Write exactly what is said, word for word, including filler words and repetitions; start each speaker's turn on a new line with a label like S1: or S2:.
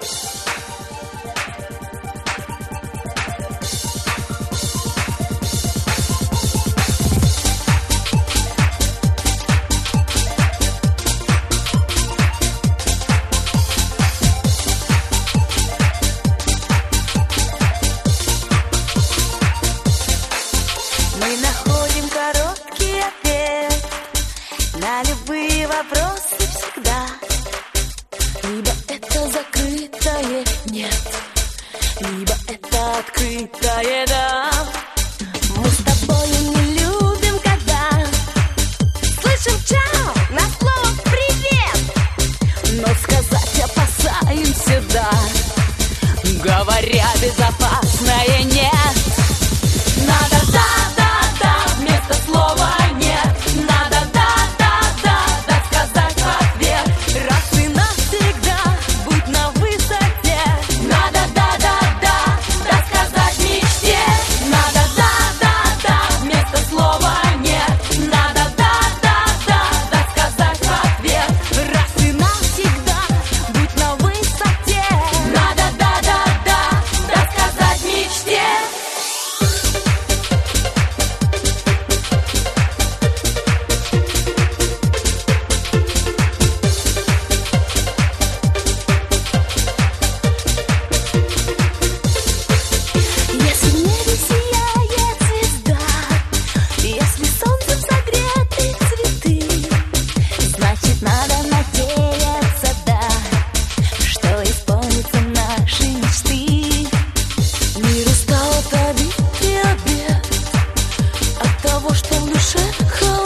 S1: Мы находим короткий ответ на любые вопросы всегда. Либо это закрытое «нет», либо это открытое «да». Мы с тобою не любим, когда слышим «чао» на слово «привет», но сказать опасаемся «да», говоря безопасное «нет». Надо да-да-да вместо слова нет. Надо да-да-да сказать в ответ. Раз и навсегда будь на высоте. Надо да-да-да сказать мечте. Надо да-да-да вместо слова нет. Надо да-да-да сказать в ответ. Раз и навсегда будь на высоте. Надо да-да-да сказать мечте. Если в небе сияет звезда, если солнцем согреты цветы, значит, надо надеяться, да, что исполнятся наши мечты. Мир устал от обид и обид, от того, что в душе холодно.